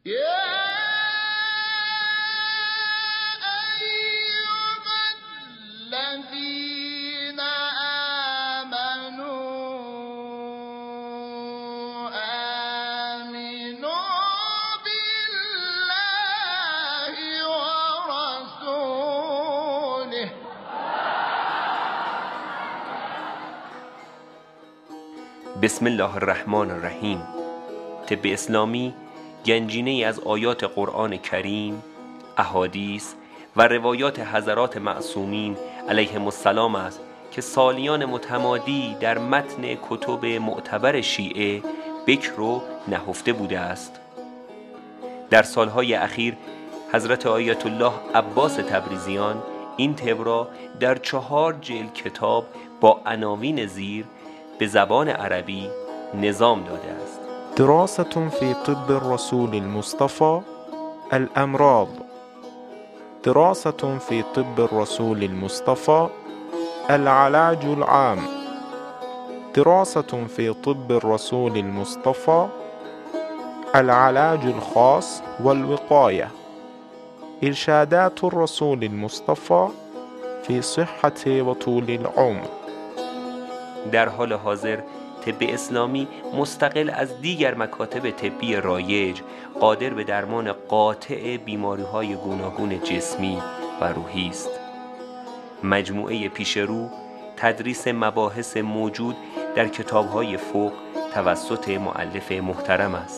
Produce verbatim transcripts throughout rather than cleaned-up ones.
بسم الله الرحمن الرحیم. طب اسلامی گنجینه‌ای از آیات قرآن کریم، احادیث و روایات حضرات معصومین علیهم السلام است که سالیان متمادی در متن کتب معتبر شیعه بکر و نهفته بوده است. در سالهای اخیر حضرت آیت الله عباس تبریزیان این طب را در چهار جلد کتاب با عناوین زیر به زبان عربی نظام داده است. دراسة في طب الرسول المصطفى الأمراض. دراسة في طب الرسول المصطفى العلاج العام. دراسة في طب الرسول المصطفى العلاج الخاص والوقاية. إرشادات الرسول المصطفى في صحة وطول العمر. در حال حاضر طب اسلامی مستقل از دیگر مکاتب طبی رایج قادر به درمان قاطع بیماری‌های گوناگون جسمی و روحی است. مجموعه پیش رو تدریس مباحث موجود در کتاب‌های فقه توسط مؤلف محترم است.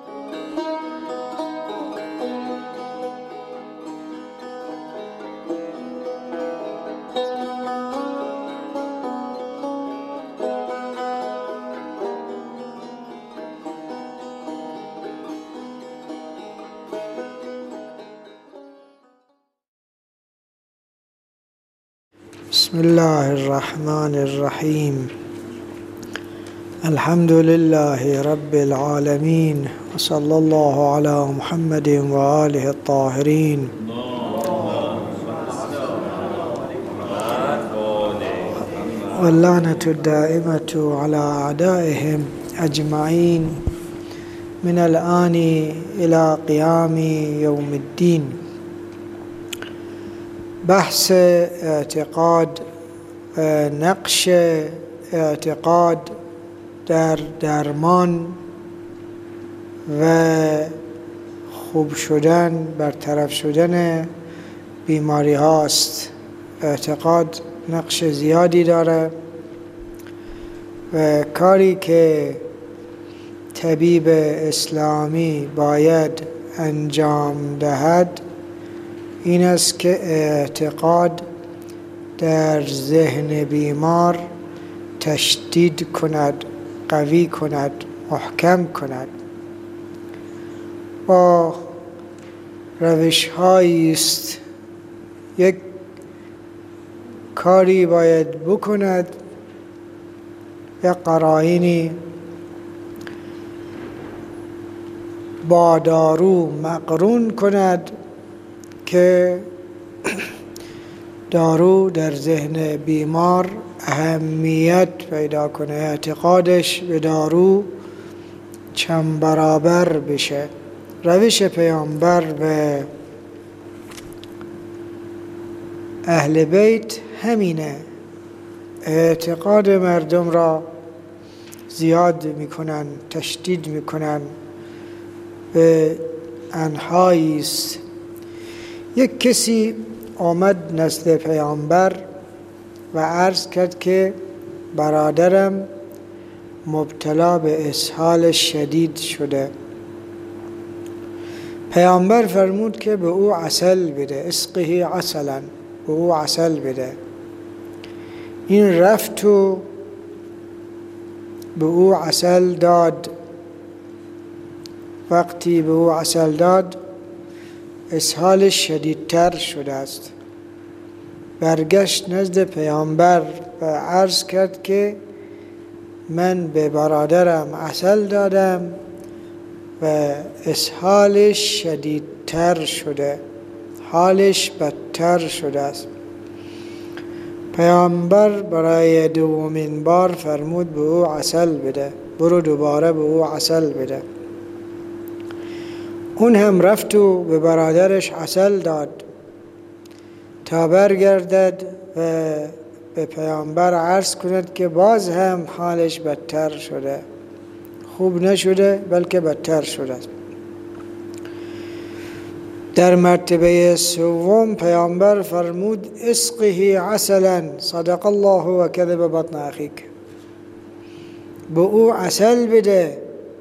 بسم الله الرحمن الرحیم. الحمد لله رب العالمین و صلی الله علی محمد و آله الطاهرین. واللعنة الدائمة على أعدائهم أجمعين من الآن إلى قيام يوم الدين. بحث اعتقاد و نقش اعتقاد در درمان و خوب شدن، برطرف شدن بیماری هاست. اعتقاد نقش زیادی داره و کاری که طبیب اسلامی باید انجام دهد این است که اعتقاد در ذهن بیمار تشدید کند، قوی کند، محکم کند. با روش هایی است. یک کاری باید بکند، یک قرائنی با دارو مقرون کند که دارو در ذهن بیمار اهمیت پیدا کنه، اعتقادش به دارو چند برابر بشه. روش پیامبر و اهل بیت همینه. اعتقاد مردم را زیاد میکنن، تشدید میکنن، به انحایی است. یک کسی آمد نزد پیامبر و عرض کرد که برادرم مبتلا به اسهال شدید شده. پیامبر فرمود که به او عسل بده، اسقه عسلا، به او عسل بده. این رفت و به او عسل داد. وقتی به او عسل داد اسهالش شدیدتر شده است. برگشت نزد پیامبر و عرض کرد که من به برادرم عسل دادم و اسهالش شدیدتر شده، حالش بدتر شده است. پیامبر برای دومین بار فرمود به او عسل بده، برو دوباره به او عسل بده. اون هم رفت و به برادرش عسل داد تا برگردد و به پیامبر عرض کند که باز هم حالش بدتر شده، خوب نشده بلکه بدتر شده. در مرتبه سوم پیامبر فرمود اسقه عسلا صدق الله و کذب بطن اخیک، به او عسل بده.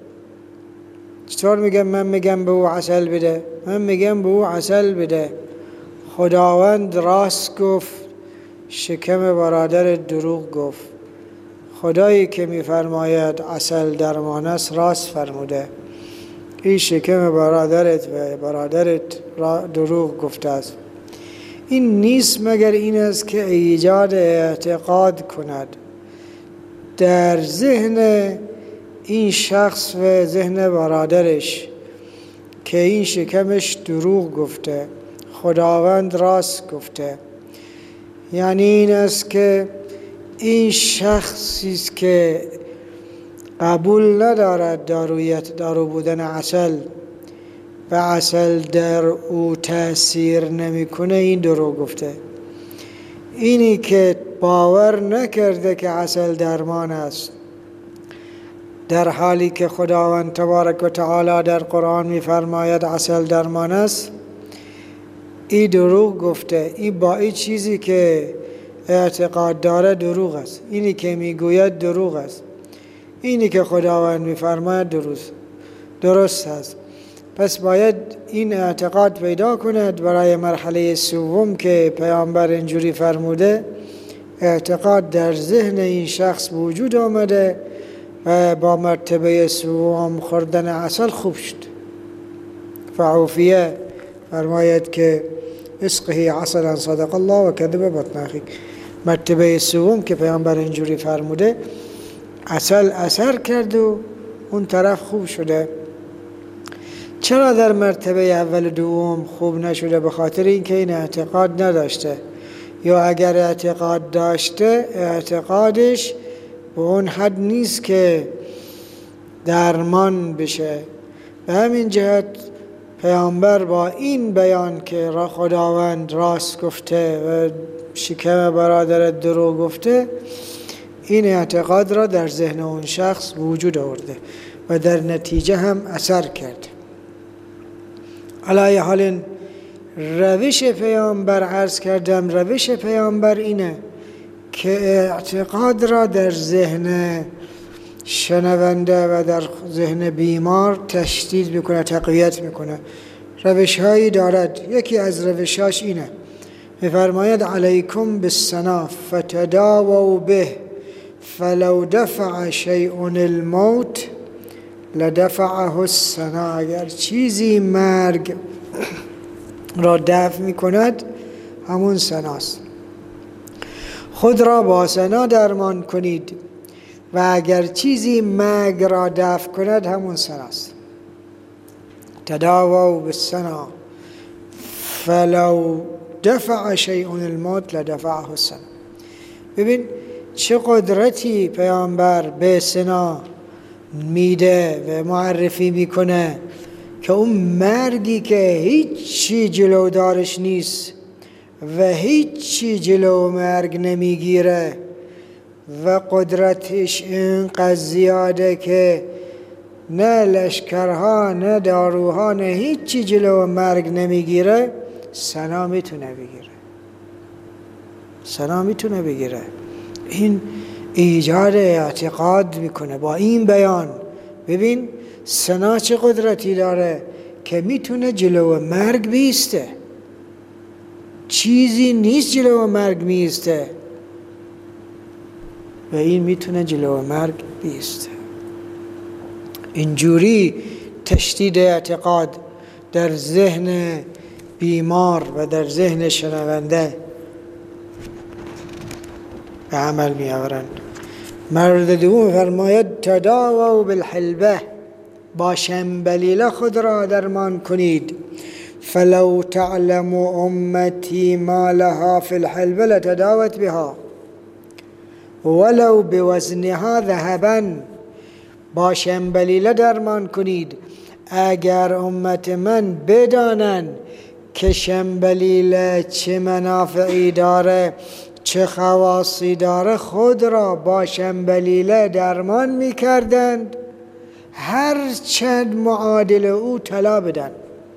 چطور میگم؟ من میگم به او عسل بده، من میگم به او عسل بده. خداوند راست گفت، شکم برادر دروغ گفت. خدایی که میفرماید عسل درمان است راست فرموده. این شکم برادرت و برادرت دروغ گفته است. این نیست مگر این است که ایجاد اعتقاد کند در ذهن این شخص و ذهن برادرش که این شکمش دروغ گفته، خداوند راست گفته. یعنی این است که این شخصی است که قبول ندارد دارویت دارو بودن عسل و عسل در او تأثیر نمیکنه، این دروغ گفته. اینی که باور نکرده که عسل درمان است، در حالی که خداوند تبارک و تعالی در قرآن میفرماید عسل درمان است، این دروغ گفته. این با این چیزی که اعتقاد داره دروغ است. اینی که میگوید دروغ است. اینی که خداوند میفرماید درست درست است. پس باید این اعتقاد پیدا کند برای مرحله سوم که پیامبر اینجوری فرموده. اعتقاد در ذهن این شخص وجود آمده و با مرتبه سوم خوردن عسل خوب شد. فعوفیه فرماید که اسقه عسلا صدق الله و کذب بطن اخیک. مرتبه سوم که پیامبر اینجوری فرموده، عسل اثر کرد و اون طرف خوب شده. چرا در مرتبه اول و دوم خوب نشده؟ به خاطر اینکه این اعتقاد نداشته، یا اگر اعتقاد داشته اعتقادش به اون حد نیست که درمان بشه. به همین جهت پیامبر با این بیان که را خداوند راست گفته و شکم برادر دروغ گفته، این اعتقاد را در ذهن اون شخص وجود آورده و در نتیجه هم اثر کرده. علی حال روش پیامبر عرض کردم، روش پیامبر اینه که اعتقاد را در ذهن شنونده و در ذهن بیمار تشدید میکنه، تقویت میکنه. روش هایی دارد. یکی از روشاش اینه، میفرماید علیکم بالسنا فتداووا به فلو دفع شیء الموت لدفعه السنا. اگر چیزی مرگ را دفع میکند همون سناست. خود را با سنا درمان کنید و اگر چیزی مرگ را دفع کند همون سناست. تداووا بالسنا فلو دفع شیء الموت لدفعه السنا. ببین چه قدرتی پیامبر به سنا میده و معرفی میکنه که اون مرگی که هیچی جلودارش نیست و هیچی جلو مرگ نمیگیره و قدرتش اینقدر زیاده که نه لشکرها نه داروها نه هیچی جلو مرگ نمیگیره، سنا میتونه بگیره. سنا میتونه بگیره. این ایجاد اعتقاد میکنه با این بیان. ببین سنا چه قدرتی داره که میتونه جلو مرگ بیسته. چیزی نیست جلو مرگ میسته و این میتونه جلو مرگ بیسته. اینجوری تشدید اعتقاد در ذهن بیمار و در ذهن شنونده به عمل می آورند. مورد دوم فرماید تداووا بالحلبه، با شنبلیله خود را درمان کنید. فلو تعلم امتی ما لها فی الحلبه لتداوت بها ولو بوزنها ذهبا. با شنبلیله درمان کنید. اگر امت من بدانن که شنبلیله چه منافعی داره، چه خواصی داره، خود را با شنبلیله درمان میکردند، هر چند معادل او طلا بدن.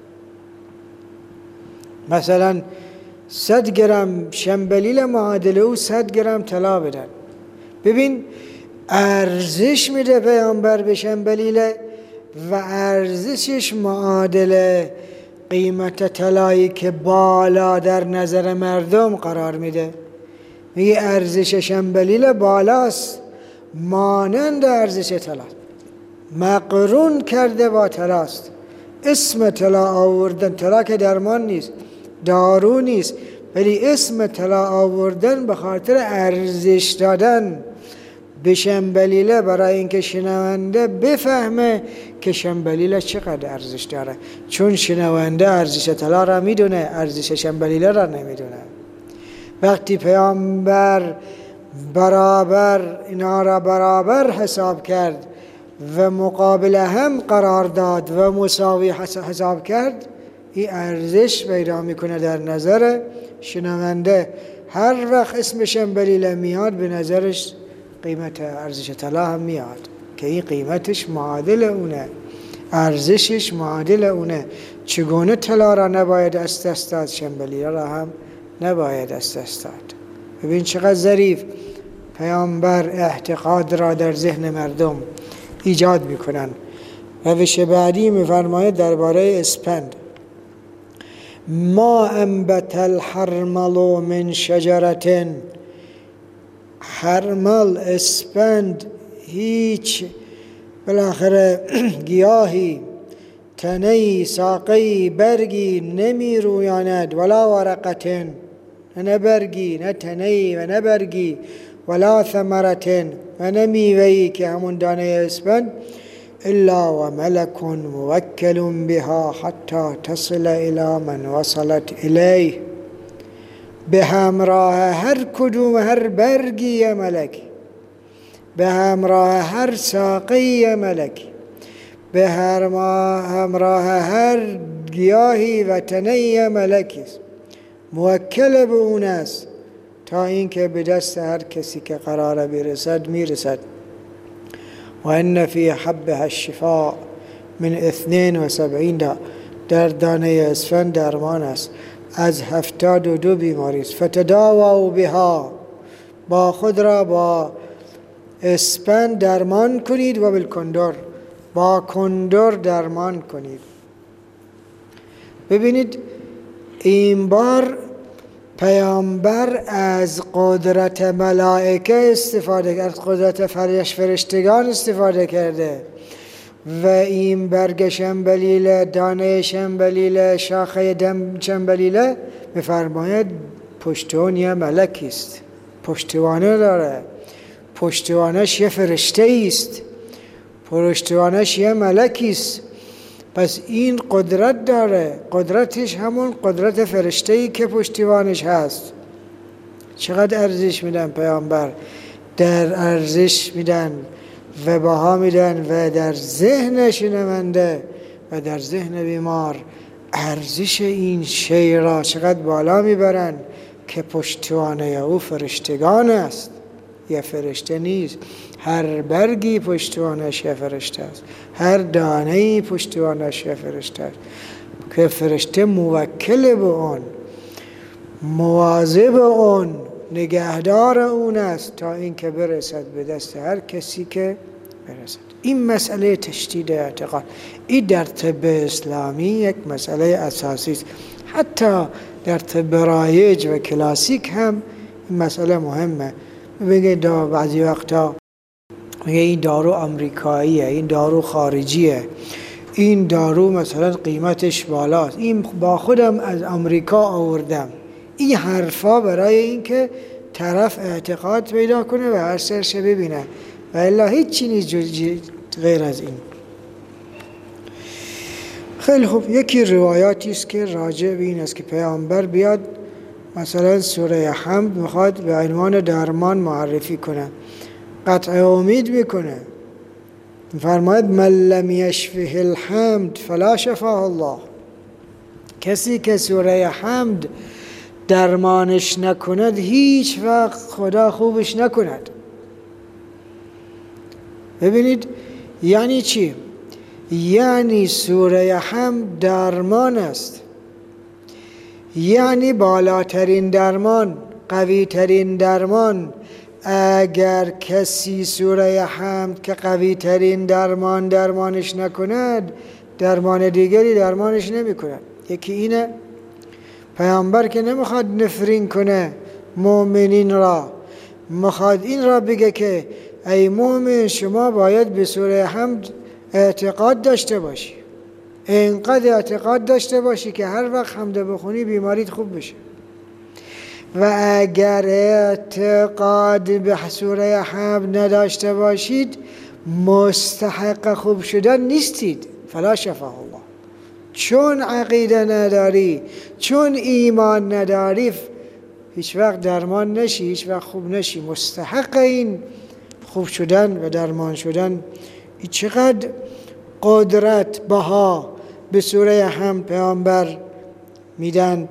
مثلا صد گرم شنبلیله معادل او صد گرم طلا بدن. ببین ارزش میده پیامبر به شنبلیله و ارزشش معادل قیمت طلایی که بالا در نظر مردم قرار میده. میگه ارزش شنبلیله بالاست مانند ارزش طلا، مقرون کرده با طلاست. اسم طلا آوردن، طلا که درمان نیست، دارو نیست، ولی اسم طلا آوردن به خاطر ارزش دادن به شنبلیله، برای اینکه شنونده بفهمه که شنبلیله چقدر ارزش داره. چون شنونده ارزش طلا را میدونه، ارزش شنبلیله را نمیدونه. وقتی پیامبر برابر اینا را برابر حساب کرد و مقابل هم قرار داد و مساوی حساب کرد، این ارزش پیدا میکنه در نظر شنونده. هر وقت اسم شنبلیله میاد به نظرش قیمت ارزش طلا هم میاد که این قیمتش معادل اونه، ارزشش معادل اونه. چگونه طلا را نباید از دست داد، شنبلیله را هم نباید از دست داد. ببین چقدر ظریف پیامبر اعتقاد را در ذهن مردم ایجاد میکنن. روش بعدی میفرماید درباره اسپند: ما انبت الحرمل من شجرة. حرمل، اسپند، هیچ بالاخره گیاهی، تنهی، ساقی، برگی نمی رویاند، ولا ورقتن، نه برگی، نه تنهی و نه برگی، ولا ثمرتن و نه میوهی که همون دانه اسپند، الا و ملک موکل بها حتی تصل الى من وصلت الیه. به همراه هر کدوم هر برگی ملک، به همراه هر ساقی ملک، به همراه هر گیاهی و تنه ملکی است، موکل به اون است تا اینکه به دست هر کسی که قراره برسد میرسد. و ان فی حبها الشفاء من اثنین و سبعین دا، در دانه اسفند درمان است از هفتاد و دو بیماری است. فتداووا بها، با خود را با اسپند درمان کنید، و بالکندر، با کندر درمان کنید. ببینید این بار پیامبر از قدرت ملائکه استفاده کرد، از قدرت فرش فرشتگان استفاده کرده و این برگ شنبلیله، دانه شنبلیله، شاخه دم شنبلیله میفرماید پشتون یه ملکی است، پشتوانه داره، پشتوانش یه فرشته است، پشتوانش یه ملکی است. پس این قدرت داره، قدرتش همون قدرت فرشته‌ای که پشتیبانش هست. چقدر ارزش میدن پیامبر، در ارزش میدن و بها میدن و در ذهن شنونده و در ذهن بیمار ارزش این شی را چقدر بالا میبرن که پشتیبانه او فرشتگان است، یه فرشته نیست. هر برگی پشتوانش یه فرشته است، هر دانه‌ای پشتوانش یه فرشته است که فرشته موکل به اون، مواظب اون، نگهدار اون است تا اینکه برسد به دست هر کسی که برسد. این مسئله تشدید اعتقاد، این در طب اسلامی یک مسئله اساسی است. حتی در طب رایج و کلاسیک هم این مسئله مهمه. بگه دا بعضی وقتا میگه این دارو امریکاییه، این دارو خارجیه، این دارو مثلا قیمتش بالاست، این با خودم از امریکا آوردم. این حرفا برای اینکه طرف اعتقاد پیدا کنه و هر سرش ببینه و الا هیچ چیزی نیست غیر از این. خیلی خوب، یکی روایاتی است که راجع به این است که پیامبر بیاد مثلا سوره حمد میخواد به عنوان درمان معرفی کنه، قطع امید میکنه، فرماید من لم یشفه الحمد فلا شفاه الله. کسی که سوره حمد درمانش نکند هیچ وقت خدا خوبش نکند. ببینید یعنی چی؟ یعنی سوره حمد درمان است، یعنی بالاترین درمان، قوی ترین درمان. اگر کسی سوره حمد که قوی ترین درمان درمانش نکند، درمان دیگری درمانش نمی کند. یکی اینه، پیامبر که نمیخواد نفرین کنه مؤمنین را، میخواد این را بگه که ای مؤمن شما باید به سوره حمد اعتقاد داشته باشی، اینقدر اعتقاد داشته باشی که هر وقت حمد بخونی بیماریت خوب بشه. و اگر اعتقاد به سوره حمد نداشته باشید مستحق خوب شدن نیستید. فلا شفاه الله. چون عقیده نداری، چون ایمان نداری، هیچ وقت درمان نشی، هیچ وقت خوب نشی. مستحق این خوب شدن و درمان شدن. چقدر قدرت بها به سوره حمد پیامبر میدن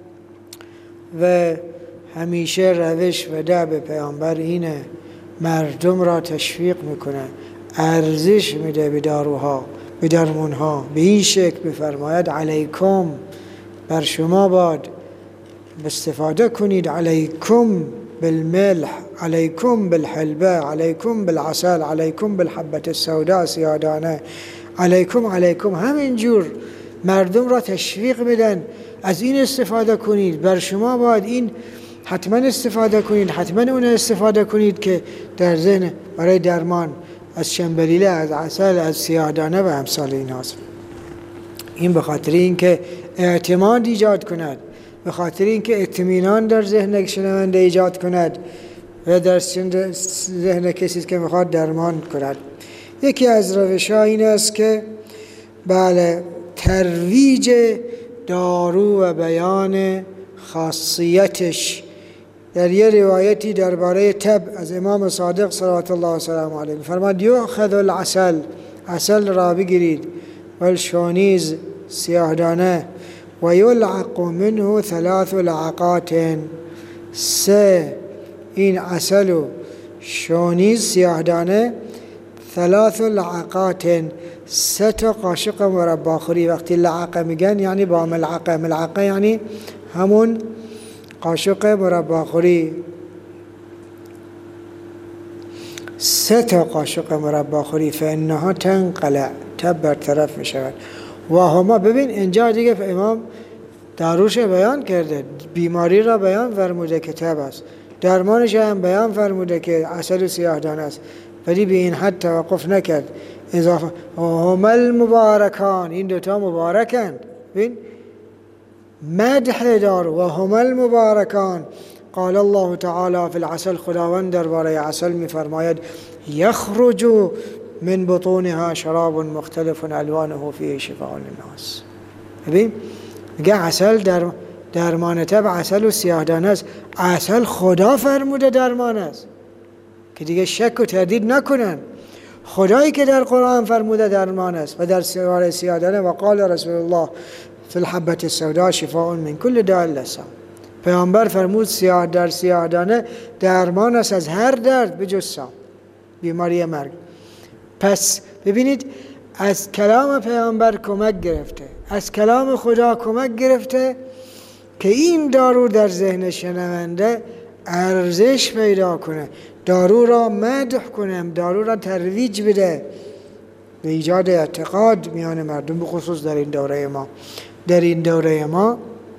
و همیشه روش و دأب پیامبر اینه، مردم را تشویق میکنه، ارزش میده به داروها، به درمونها. به این شکل بفرماید علیکم، بر شما باد استفاده کنید، علیکم بالملح، علیکم بالحلبه، علیکم بالعسل، علیکم بالحبت السوداء سیادانه، علیکم علیکم. همین جور مردم را تشویق میدن از این استفاده کنید، بر شما باید این حتما استفاده کنید، حتما اون استفاده کنید که در ذهن برای درمان از شنبلیله، از عسل، از سیادانه و امثال این هاست. این به خاطر این که اعتماد ایجاد کند، به خاطر این که اطمینان در ذهن شنونده ایجاد کند و در ذهن کسی که میخواد درمان کند. یکی از روش‌ها این است که بله ترویج دارو و بیان خاصیتش. در یه روایتی درباره تب از امام صادق صلوات الله و سلام علیه فرمود یؤخذ العسل، عسل را بگیرید، والشونیز سیاهدانه، و یلعق منه ثلاث لعقات، سه این عسل و شونیز سیاهدانه، ثلاث لعقات سه تا قاشق مرباخوری. وقتی لعقه میگن یعنی با ملعقه، ملعقه یعنی همون قاشق مرباخوری، سه تا قاشق مرباخوری. فانها تنقلع، تب برطرف میشود. و هما، ببین اینجا دیگه امام داروش بیان کرده، بیماری را بیان فرموده که تب است، درمانش هم بیان فرموده که عسل سیاهدانه است، ولی به این حد توقف نکرد. اضافه هما المبارکان، این دوتا مبارکند. ببین مدح دار و هما المبارکان. قال الله تعالی فی العسل، خداوند درباره عسل میفرماید یخرج من بطونها شراب مختلف الوانه فیه شفاء للناس. ببین میگه عسل در درمان تب، عسل و سیاهدانه است. عسل خدا فرموده درمان است که دیگه شک و تردید نکنن. خدایی که در قرآن فرموده درمان است و در سوره سیاهدانه و قال رسول الله فی الحبت السوداء شفاء من کل داء لسان. پیامبر فرمود سیاه در سیاهدانه درمان است از هر درد به جز سام، بیماری مرگ. پس ببینید از کلام پیامبر کمک گرفته، از کلام خدا کمک گرفته که این دارو در ذهن شنونده ارزش پیدا کنه، دارو را مدح کنه، دارو را ترویج بده به ایجاد اعتقاد میان مردم، به خصوص در این دوره ما. در این دوره ما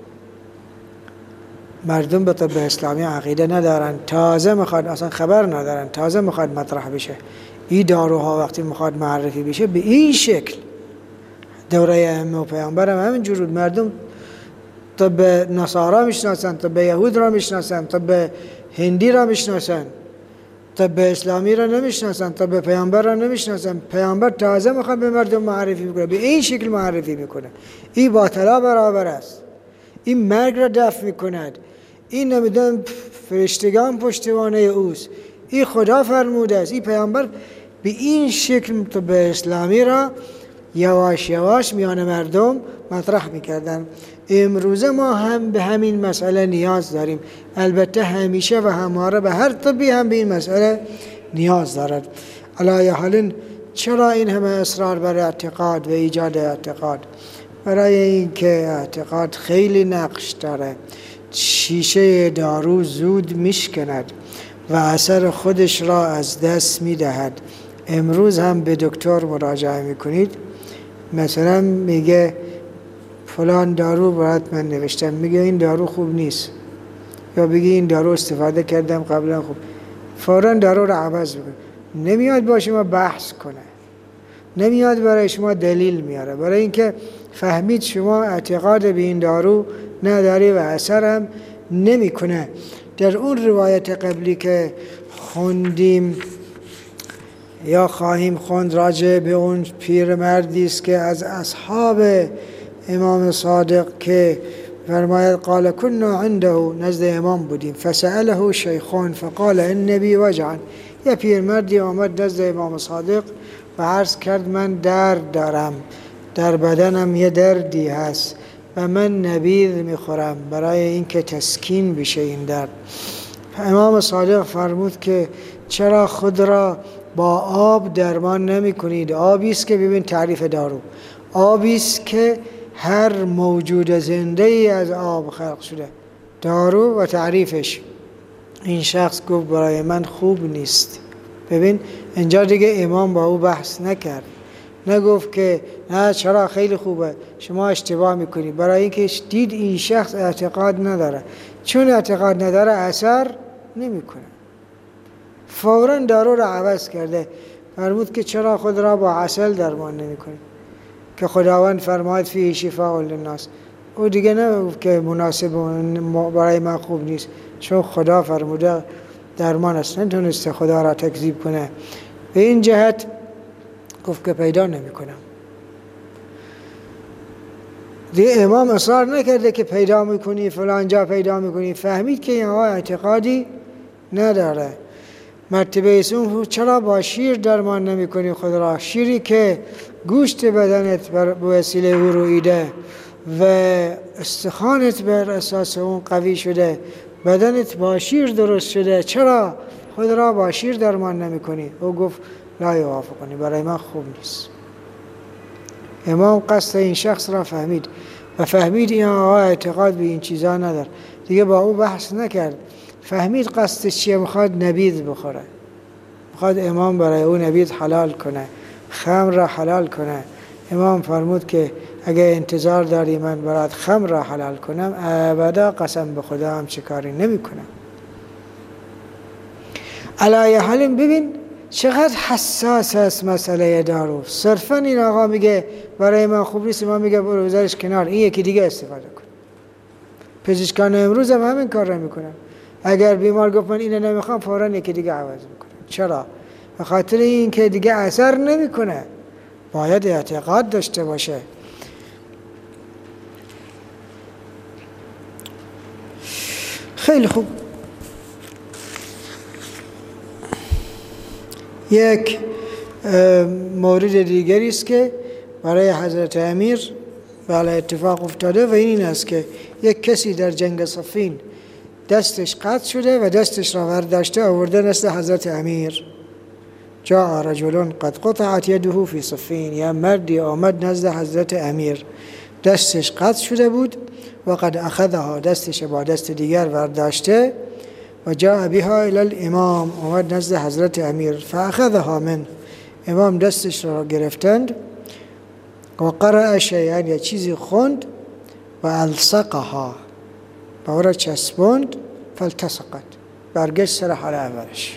مردم به طب اسلامی عقیده ندارن، تازه میخواد، اصلا خبر ندارن، تازه میخواد مطرح بشه. این داروها وقتی میخواد معرفی بشه به این شکل، دوره ائمه و پیامبر هم همین جور، مردم طب نصارا میشناسن، طب یهود را میشناسن، طب هندی را میشناسن، طب اسلامی را نمیشناسن، طب پیامبر را نمیشناسن. پیامبر تازه میخواد به مردم معرفی میکنه، به این شکل معرفی میکنه. این با طلا برابر است، این مرگ را دفع میکند، این نمیدونم فرشتگان پشتوانه اوست، این خدا فرموده است، این پیامبر به این شکل طب اسلامی را یواش یواش میان مردم مطرح میکردن. امروزه ما هم به همین مسئله نیاز داریم. البته همیشه و همواره به هر طبی هم به این مسئله نیاز دارد. علی حال چرا این همه اصرار بر اعتقاد و ایجاد اعتقاد؟ برای اینکه اعتقاد خیلی نقش داره. شیشه دارو زود میشکند و اثر خودش را از دست میدهد. امروز هم به دکتر مراجعه میکنید، مثلا میگه فلان دارو برات من نوشتم، میگه این دارو خوب نیست، یا بگی این دارو استفاده کردم قبلا خوب، فوراً دارو رو عوض میکنه. نمیاد با شما بحث کنه، نمیاد برای شما دلیل میاره، برای اینکه فهمید شما اعتقاد به این دارو نداری و اثر هم نمیکنه. در اون روایت قبلی که خوندیم یا خواهیم خوند راجع به اون پیرمردی است که از اصحاب امام صادق که فرماید قال كنا عنده، نزد امام بودیم، فسأله شیخون فقال ان بی وجعا، یه پیرمردی آمد نزد امام صادق و عرض کرد من درد دارم، در بدنم یه دردی هست و من نبیذ میخورم برای اینکه تسکین بشه این درد. امام صادق فرمود که چرا خود را با آب درمان نمی کنید؟ آبی است که ببین تعریف دارو، آبی است که هر موجود زنده ای از آب خلق شده. دارو و تعریفش. این شخص گفت برای من خوب نیست. ببین اینجا دیگه امام با او بحث نکرد، نگفت که نه چرا خیلی خوبه، شما اشتباه میکنی، برای اینکه دید این شخص اعتقاد نداره. چون اعتقاد نداره اثر نمیکنه، فوراً دارو رو عوض کرده. فرمود که چرا خود را با عسل درمان نمیکنی که خداوند فرماید فیه شفاء للناس. او دیگه نه که مناسب برای من خوب نیست، چون خدا فرموده درمان است، نتونسته خدا را تکذیب کنه. به این جهت گفت که پیدا نمی کنم. دیگه امام اصرار نکرده که پیدا میکنی فلان جا پیدا میکنی، فهمید که این آقا اعتقادی نداره. مرتبه ایسون چرا با شیر درمان نمی کنی خود را؟ شیری که گوشت بدنت به وسیله او رویده و استخوانت بر اساس اون قوی شده، بدنت با شیر درست شده، چرا خود را با شیر درمان نمی کنی؟ او گفت لا یوافقنی، برای من خوب نیست. امام قصد این شخص را فهمید و فهمید این آقا اعتقاد به این چیزا نداره، دیگه با او بحث نکرد. فهمید قصدش چیه، میخواد نبیذ بخوره، میخواد امام برای او نبیذ حلال کنه، خمر را حلال کنه. امام فرمود که اگه انتظار داری من برات خمر را حلال کنم، ابدا قسم به خدا هم چه کاری نمی کنم. علی حال ببین چقدر حساس است مسئله دارو. صرفا این آقا میگه برای من خوب نیست، ما میگه برو بذارش کنار، این یکی دیگه استفاده کن. پزشکان امروز هم همین کار را میکنن. اگر بیمار گفت من اینو نمیخوام، فوراً یکی دیگه عوض میکنه. چرا؟ به خاطر این که دیگه اثر نمیکنه. باید اعتقاد داشته باشه. خیلی خوب. یک مورد دیگری است که برای حضرت امیر بله اتفاق افتاده و این است که یک کسی در جنگ صفین دستش قطع شده و دستش را برداشته آورده نزد حضرت امیر. جاء رجل قد قطعت یده فی صفین، یا مردی آمد نزد حضرت امیر دستش قطع شده بود و قد اخذها، دستش با دست دیگر برداشته و جاء بها الی الامام، آمد نزد حضرت امیر فاخذها من، امام دستش را گرفتند و قرأ شیئا، یا چیزی خوند و الصقها، با او را چسبوند، فالتصقت، برگشت سر حال اولش.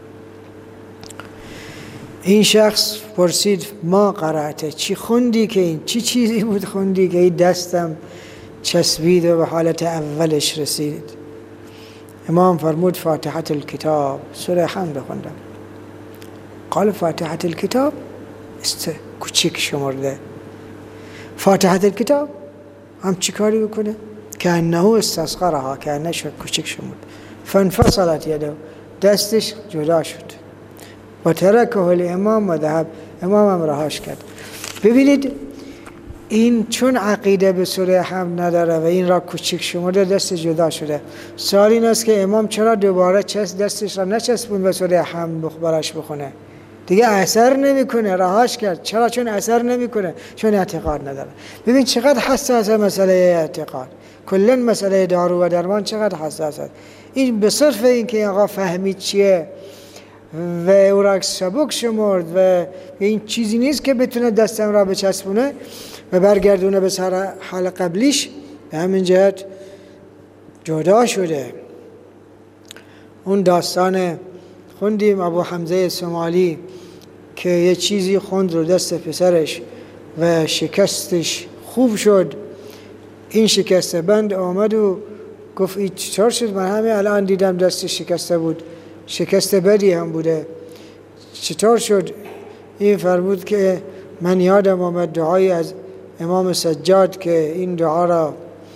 این شخص پرسید ما قرأته، چی خوندی که این چی چیزی بود خوندی که این دستم چسبید و به حالت اولش رسید؟ امام فرمود فاتحة الکتاب، سوره حمد خوندم. قال فاتحة الکتاب، است کوچک شمرده. فاتحة الکتاب هم چی کاری بکنه؟ که انه استصغرها، که انه کوچک شمرد. فانفصلت یده، دستش جدا شد. و ترکه الامام و ذهب، امام هم رهاش کرد. ببینید این چون عقیده به سوره حمد نداره و این را کوچک شمرده، دست جدا شده. سوال این است که امام چرا دوباره چس دستش را نچسبون به سوره حمد براش بخونه؟ دیگه اثر نمیکنه، رهاش کرد. چرا؟ چون اثر نمیکنه، چون اعتقاد نداره. ببین چقدر حساسه مسئله اعتقاد، کلا مسئله دارو و درمان چقدر حساسه. این به صرف این که آقا فهمید چیه و او را سبک شمرد و این چیزی نیست که بتونه دستم را بچسبونه و برگردونه به سر حال قبلیش، به همین جهت جدا شده. اون داستان خوندیم ابو حمزه سومالی که یه چیزی خوند رو دست پسرش و شکستش خوب شد. این شکسته بند آمد و گفت این چطور شد؟ من همه الان دیدم دستش شکسته بود، شکست بدی هم بوده، چطور شد؟ این فرمود که من یادم آمد دعایی از امام سجاد که این دعا را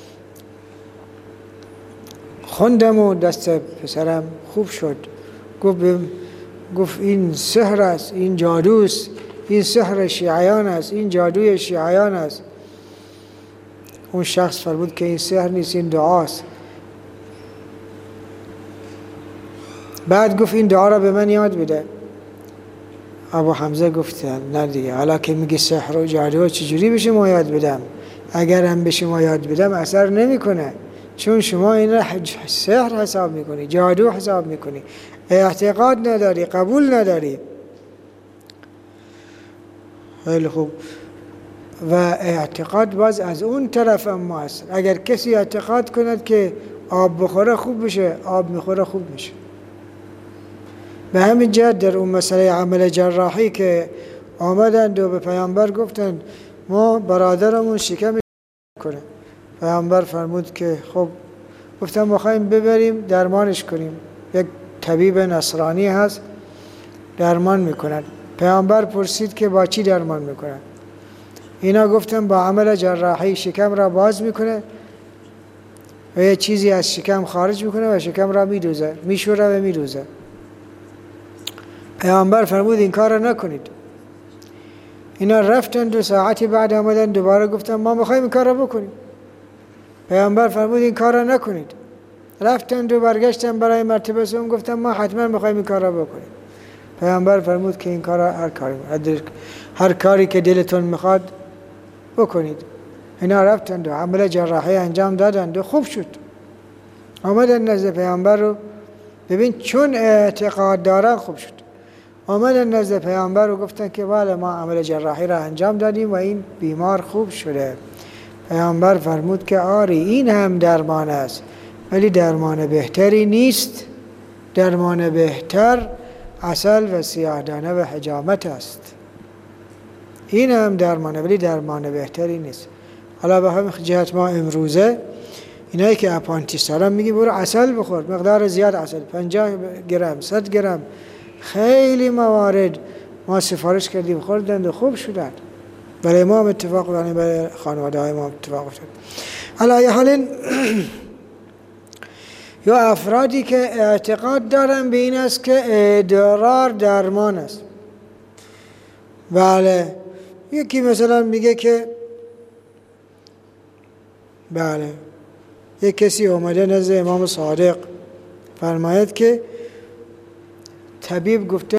خوندم و دست پسرم خوب شد. گفت گفت این سحر است، این جادوست، این سحر شیعیان است، این جادوی شیعیان است. اون شخص فرمود که این سحر نیست، این دعاست. بعد گفت این دعا را به من یاد بده. ابو حمزه گفت نه دیگه، حالا که میگه سحر و جادو چجوری به شما یاد بدم؟ اگر هم به شما یاد بدم اثر نمیکنه، چون شما این را سحر حساب میکنی، جادو حساب میکنی، اعتقاد نداری، قبول نداری. خیلی خوب. و اعتقاد باز از اون طرف هم هست. اگر کسی اعتقاد کند که آب بخوره خوب بشه، آب میخوره خوب میشه. به همین جهت در اون مسئله عمل جراحی که آمدند و به پیامبر گفتند ما برادرمون شکم کنه، پیامبر فرمود که خب، گفتم می‌خوایم ببریم درمانش کنیم. یک طبیب نصرانی هست درمان میکند. پیامبر پرسید که با چی درمان میکنند؟ اینا گفتن با عمل جراحی شکم را باز میکنه و یه چیزی از شکم خارج میکنه و شکم را میدوزه، میشوره و میدوزه. پیامبر فرمود این کار را نکنید. اینا رفتن، دو ساعتی بعد آمدن دوباره گفتن ما میخوایم این کار را بکنیم. پیامبر فرمود این کار را نکنید. رفتن دو برگشتن برای مرتبه سوم گفتن ما حتما میخوایم این کار را بکنیم. پیامبر فرمود که این کار را هر کاری هر کاری که دلتون میخواد بکنید. اینا رفتن و عمل جراحی انجام دادن و خوب شد. آمدن نزد پیامبر رو ببین چون اعتقاد دارن خوب شد. آمدن نزد پیامبر رو گفتن که بله ما عمل جراحی را انجام دادیم و این بیمار خوب شده. پیامبر فرمود که آری این هم درمان است، ولی درمان بهتری نیست. درمان بهتر عسل و سیاه‌دانه و حجامت است. این هم درمانه ولی درمان بهتری نیست. حالا به همین جهت ما امروزه اینایی که اپاندیس دارن میگی برو عسل بخور، مقدار زیاد عسل، پنجاه گرم، صد گرم. خیلی موارد ما سفارش کردیم خوردند و خوب شدند. برای ما هم اتفاق داریم، برای خانواده های ما اتفاق افتاد. حالا یه حال یا افرادی که اعتقاد دارن به این است که ادرار درمان است. بله، یکی مثلا میگه که بله یک کسی اومده نزد امام صادق فرماید که طبیب گفته